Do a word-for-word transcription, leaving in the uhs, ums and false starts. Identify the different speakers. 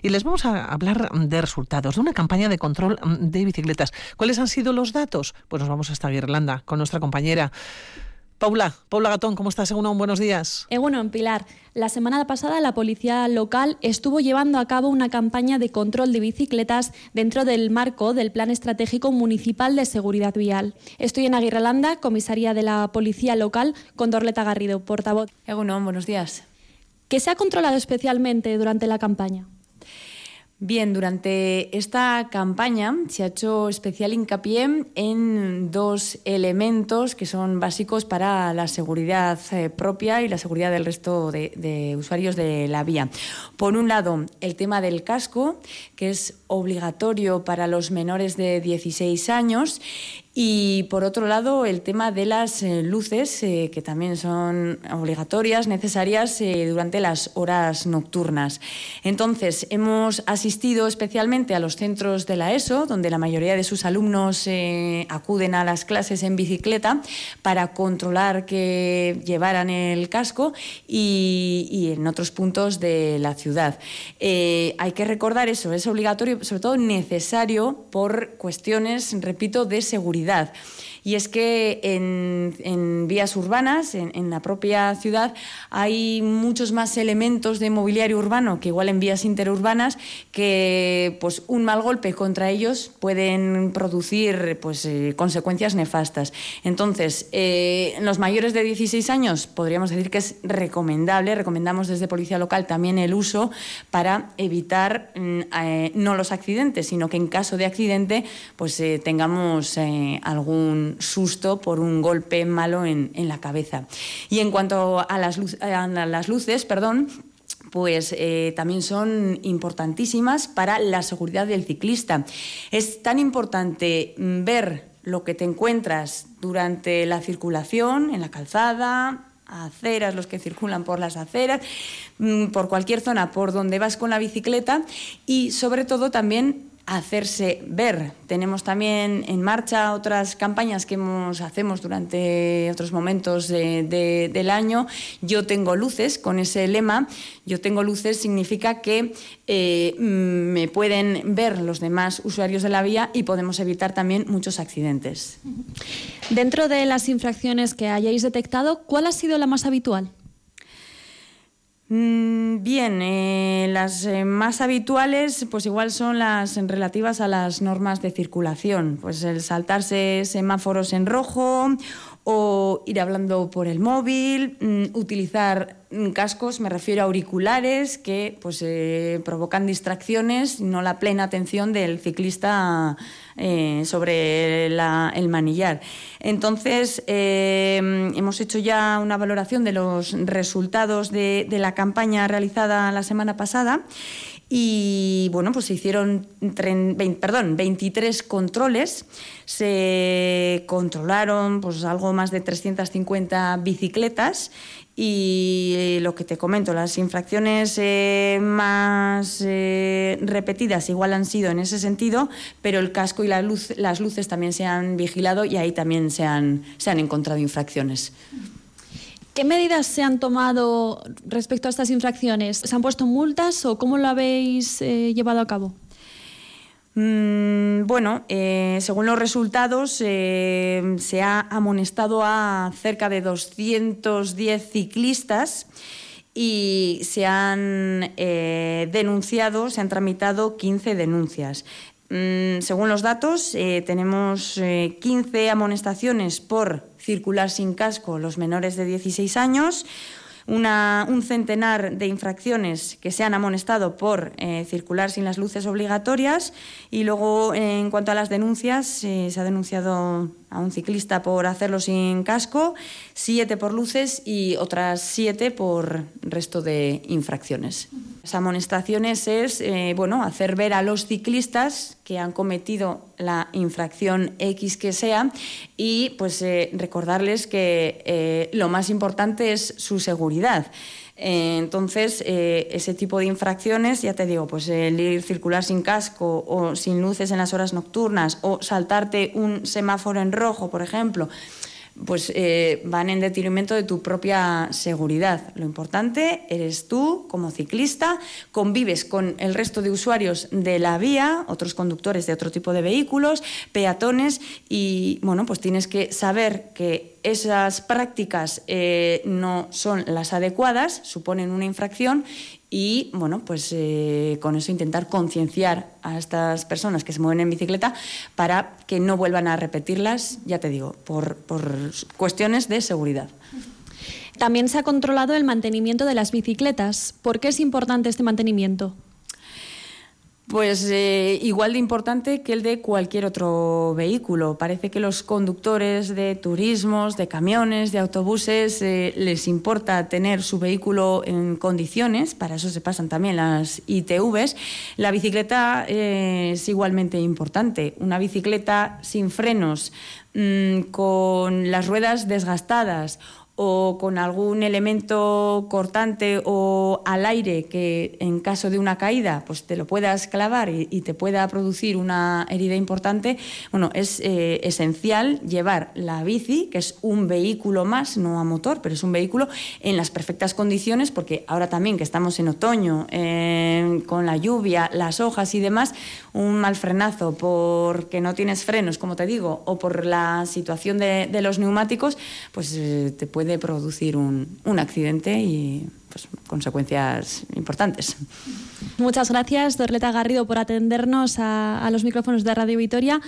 Speaker 1: y les vamos a hablar de resultados, de una campaña de control de bicicletas. ¿Cuáles han sido los datos? Pues nos vamos hasta Irlanda con nuestra compañera Paula, Paula Gatón. ¿Cómo estás? Egunon, buenos días.
Speaker 2: Egunon, Pilar. La semana pasada la policía local estuvo llevando a cabo una campaña de control de bicicletas dentro del marco del Plan Estratégico Municipal de Seguridad Vial. Estoy en Aguirrelanda, comisaría de la policía local, con Dorleta Garrido, portavoz.
Speaker 3: Egunon, buenos días.
Speaker 2: ¿Qué se ha controlado especialmente durante la campaña?
Speaker 3: Bien, durante esta campaña se ha hecho especial hincapié en dos elementos que son básicos para la seguridad eh, propia y la seguridad del resto de, de usuarios de la vía. Por un lado, el tema del casco, que es obligatorio para los menores de dieciséis años, y por otro lado el tema de las eh, luces, eh, que también son obligatorias, necesarias eh, durante las horas nocturnas. Entonces, hemos asistido especialmente a los centros de la ESO, donde la mayoría de sus alumnos eh, acuden a las clases en bicicleta para controlar que llevaran el casco, y, y en otros puntos de la ciudad. Eh, hay que recordar eso, es obligatorio, sobre todo necesario por cuestiones, repito, de seguridad. Y es que en, en vías urbanas, en, en la propia ciudad, hay muchos más elementos de mobiliario urbano que igual en vías interurbanas, que pues un mal golpe contra ellos pueden producir pues, eh, consecuencias nefastas. Entonces, eh, en los mayores de dieciséis años podríamos decir que es recomendable, recomendamos desde Policía Local también el uso para evitar eh, no los accidentes, sino que en caso de accidente pues eh, tengamos eh, algún susto por un golpe malo en, en la cabeza. Y en cuanto a las, luz, a las luces, perdón, pues eh, también son importantísimas para la seguridad del ciclista. Es tan importante ver lo que te encuentras durante la circulación, en la calzada, aceras, los que circulan por las aceras, por cualquier zona por donde vas con la bicicleta, y sobre todo también hacerse ver. Tenemos también en marcha otras campañas que hemos, hacemos durante otros momentos de, de, del año. Yo tengo luces, con ese lema. Yo tengo luces significa que eh, me pueden ver los demás usuarios de la vía y podemos evitar también muchos accidentes.
Speaker 2: Dentro de las infracciones que hayáis detectado, ¿cuál ha sido la más habitual?
Speaker 3: Bien, eh, las eh, más habituales pues igual son las relativas a las normas de circulación, pues el saltarse semáforos en rojo o ir hablando por el móvil, mm, utilizar mm, cascos, me refiero a auriculares que pues eh, provocan distracciones, no la plena atención del ciclista eh, sobre la, el manillar. Entonces, eh, hemos hecho ya una valoración de los resultados de, de la campaña realizada la semana pasada. Y bueno, pues se hicieron veinte, perdón, veintitrés controles, se controlaron pues algo más de trescientas cincuenta bicicletas, y lo que te comento, las infracciones eh, más eh, repetidas igual han sido en ese sentido, pero el casco y la luz, las luces también se han vigilado y ahí también se han, se han encontrado infracciones.
Speaker 2: ¿Qué medidas se han tomado respecto a estas infracciones? ¿Se han puesto multas o cómo lo habéis eh, llevado a cabo?
Speaker 3: Mm, bueno, eh, según los resultados, eh, se ha amonestado a cerca de doscientos diez ciclistas y se han eh, denunciado, se han tramitado quince denuncias. Mm, según los datos, eh, tenemos eh, quince amonestaciones por circular sin casco los menores de dieciséis años, una, un centenar de infracciones que se han amonestado por eh, circular sin las luces obligatorias, y luego eh, en cuanto a las denuncias, eh, se ha denunciado a un ciclista por hacerlo sin casco, siete por luces y otras siete por resto de infracciones. Las amonestaciones es eh, bueno, hacer ver a los ciclistas que han cometido la infracción X que sea, y pues eh, recordarles que eh, lo más importante es su seguridad. Eh, entonces, eh, ese tipo de infracciones, ya te digo, pues el ir circular sin casco o sin luces en las horas nocturnas, o saltarte un semáforo en rojo, por ejemplo, pues eh, van en detrimento de tu propia seguridad. Lo importante eres tú como ciclista, convives con el resto de usuarios de la vía, otros conductores de otro tipo de vehículos, peatones, y bueno, pues tienes que saber que esas prácticas eh, no son las adecuadas, suponen una infracción. Y, bueno, pues eh, con eso intentar concienciar a estas personas que se mueven en bicicleta para que no vuelvan a repetirlas, ya te digo, por, por cuestiones de seguridad.
Speaker 2: También se ha controlado el mantenimiento de las bicicletas. ¿Por qué es importante este mantenimiento?
Speaker 3: Pues eh, igual de importante que el de cualquier otro vehículo. Parece que los conductores de turismos, de camiones, de autobuses, eh, les importa tener su vehículo en condiciones, para eso se pasan también las I T Vs. La bicicleta eh, es igualmente importante. Una bicicleta sin frenos, mmm, con las ruedas desgastadas o con algún elemento cortante o al aire que en caso de una caída pues te lo puedas clavar y, y te pueda producir una herida importante, bueno, es eh, esencial llevar la bici, que es un vehículo más, no a motor, pero es un vehículo en las perfectas condiciones, porque ahora también que estamos en otoño, eh, con la lluvia, las hojas y demás, un mal frenazo porque no tienes frenos, como te digo, o por la situación de, de los neumáticos, pues eh, te puede de producir un, un accidente y pues, consecuencias importantes.
Speaker 2: Muchas gracias, Dorleta Garrido, por atendernos a, a los micrófonos de Radio Vitoria.